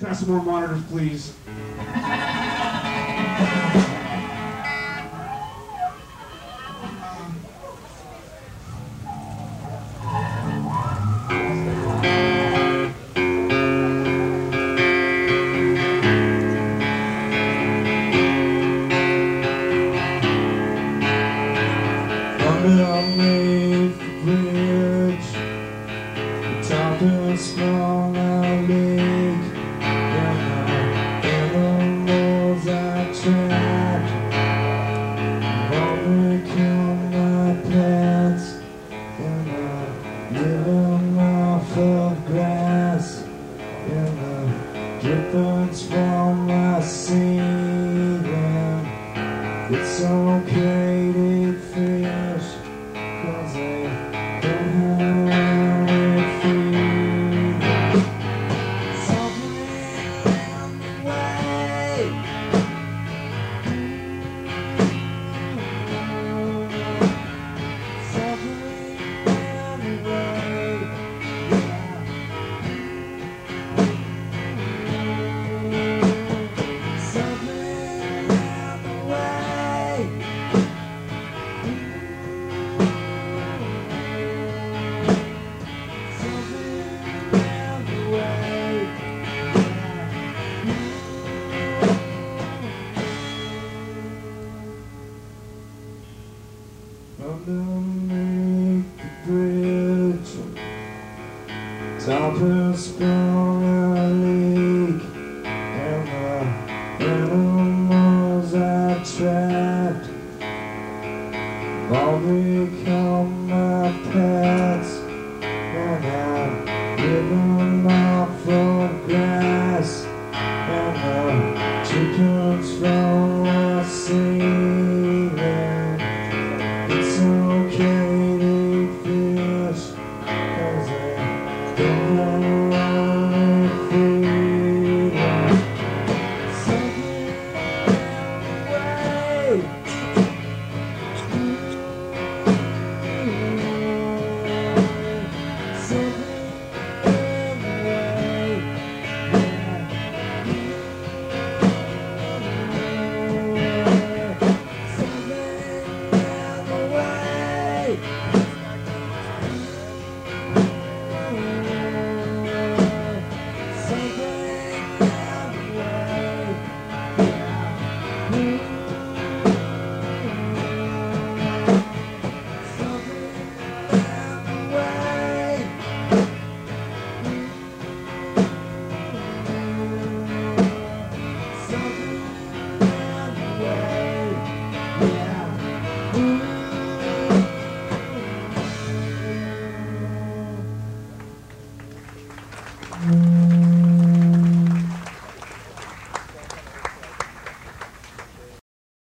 Can I have some more monitors, please? Underneath the bridge, the top of a small lake, and the animals I trapped all become my pets, and I living off of grass, and the drippings from my seed, and it's okay.